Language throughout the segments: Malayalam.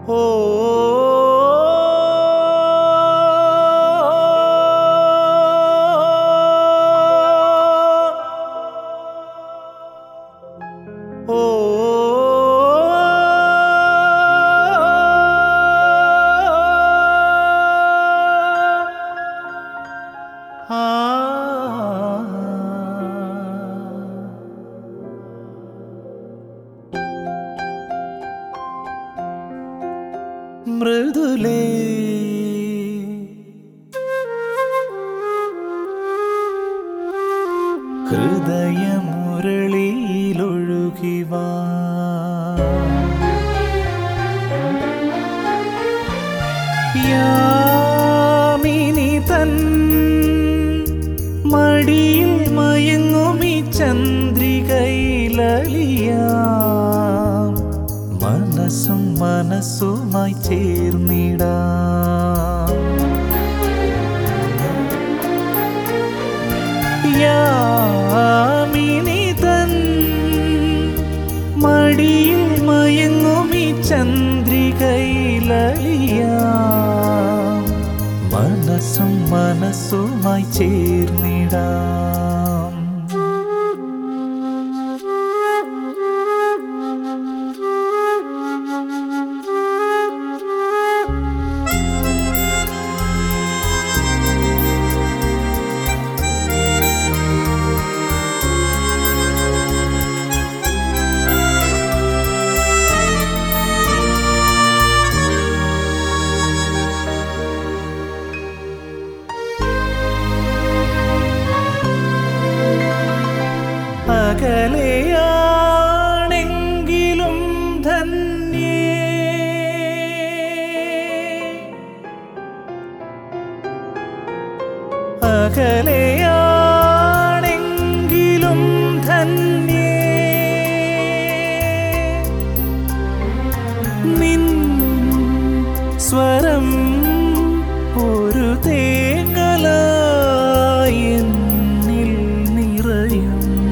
ഓ ഓ മൃദുലേ ഹൃദയമുരളിയിലൊഴുകിവാ യാമിനി തൻ മടിയിൽ മയങ്ങുമി ചന്ദ്രികയിലലിയാം മനസ്സും മനസ്സുമായി ചേർന്നിടാം യാമിനി തൻ മടിയിൽ മയങ്ങുമി ചന്ദ്രികയിലലിയാം മനസ്സും മനസ്സുമായി ചേർന്നിടാം അകലെയാണെങ്കിലും ധന്യേ അകലെയാണെങ്കിലും ധന്യേ നിൻ സ്വരം ഒരു തേങ്ങലായി എന്നിൽ നിറയും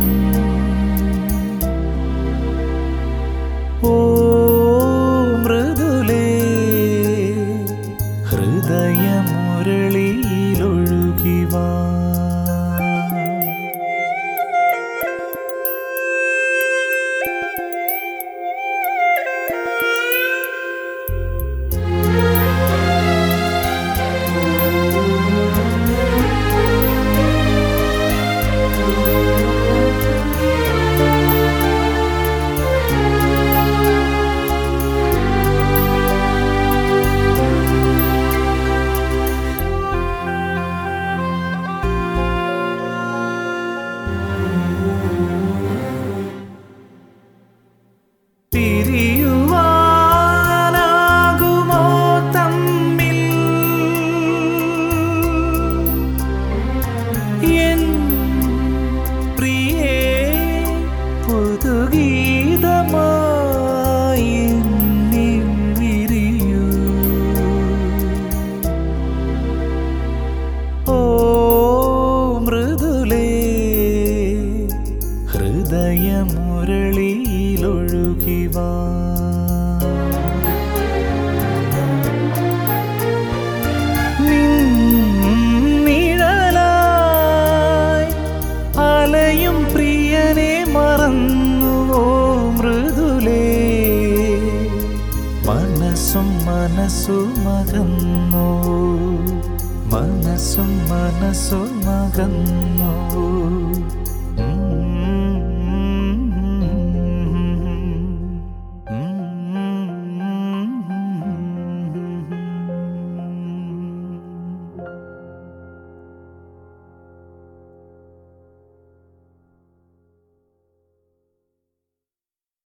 ഓ മൃദുലേ ഹൃദയമുരളിയിലൊഴുകിവാ പിരിയുവാനാകുമോ തമ്മിൽ എൻ പ്രിയേ പുതുഗീതമായി എന്നിൽ വിരിയൂ ഓ മൃദുലേ ഹൃദയമുരളിയിലൊഴുകിവാ നിഴലായി അലയും പ്രിയനെ മറന്നുവോ മൃദുലേ മനസ്സും മനസ്സുമകന്നു മനസ്സും മനസ്സുമകന്നു